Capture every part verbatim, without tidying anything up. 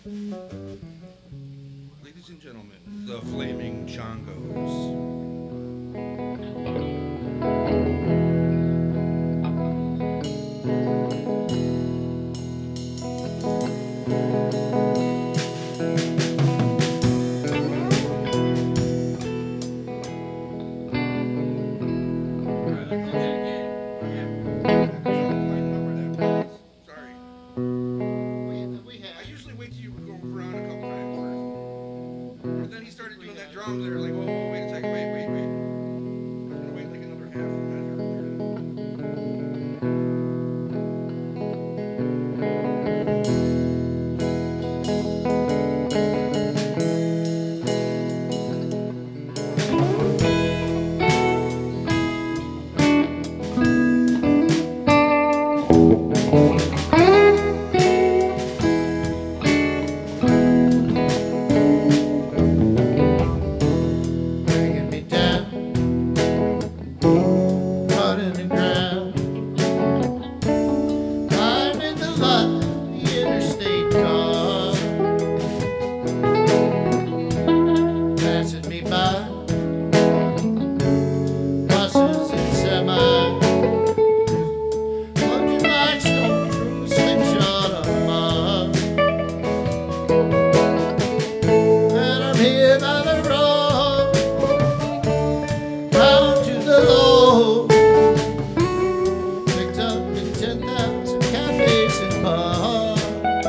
Ladies and gentlemen, the Flaming Chongos. Sorry. We, we I have. usually wait till you go around a couple times first. But then he started doing that drums there, like, whoa, wait a second, wait, wait, wait. I'm gonna wait like another half a measure. Bringing me down, hard in the ground, lying in the light, the interstate car, passing me by, buses and semis, plunging like stones from a slingshot on a mile. And I'm here by the road, bound to the low, picked up in ten thousand cafes and bars.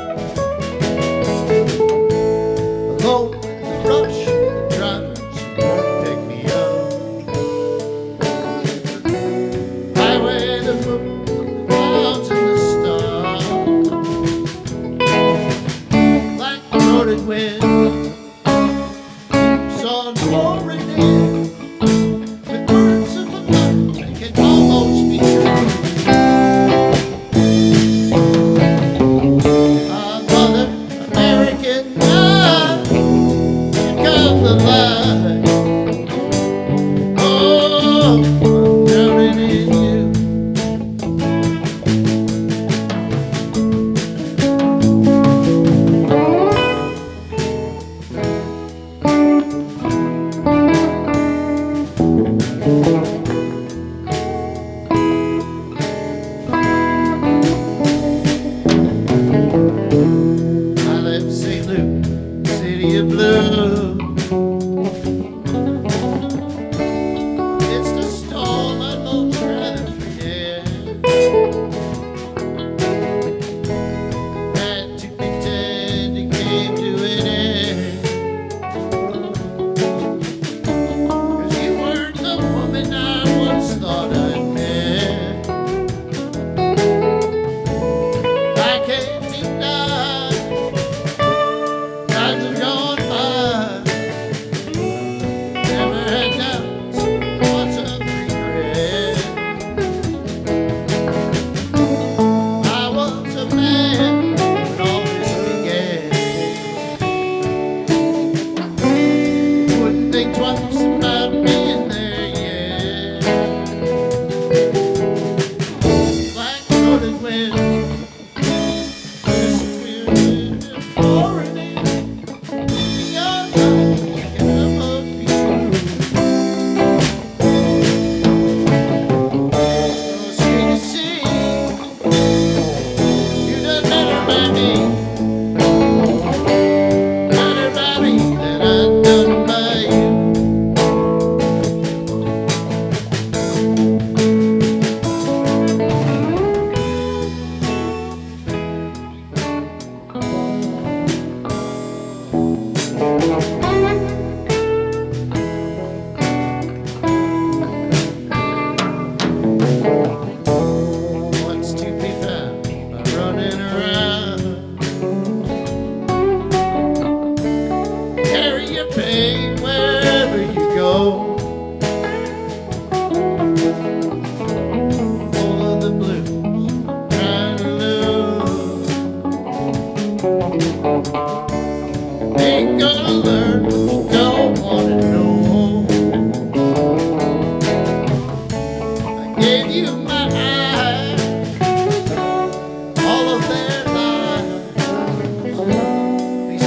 Alone in the rush, the drivers won't pick me up. Highway, the moon, the clouds and the stars. Black throated wind keeps on pouring in with words of a night that can almost be true. Ah, Mother American, now here come the light. Oh, I'm drowning in you. I left Saint Luke, city of blue. It's the storm I'd most rather forget. Had to pretend it came to an end. 'Cause you weren't the woman I once thought I'd met. I can't deny times have gone by. Never had doubts, lots of regret. I was a man when all this began. Wouldn't think twice about being there yet. Black throated wind. What's to be found by running around? Carry your pain wherever you go. Full of the blues, trying to lose. Ain't gonna learn what you don't wanna know. I gave you my eyes, all of their lives.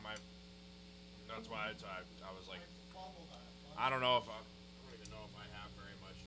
my. That's why I, I, I was like, I don't know if I,